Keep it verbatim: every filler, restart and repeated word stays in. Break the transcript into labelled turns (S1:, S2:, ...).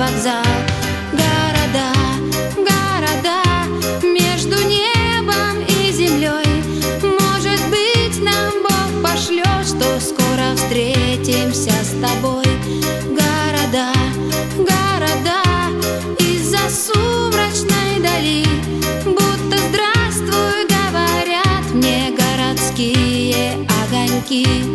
S1: вокзал. Города, города между небом и землей. Может быть, нам Бог пошлет, что скоро встретимся с тобой. Города, города из-за сумрачной дали, будто здравствуй говорят мне городские огоньки.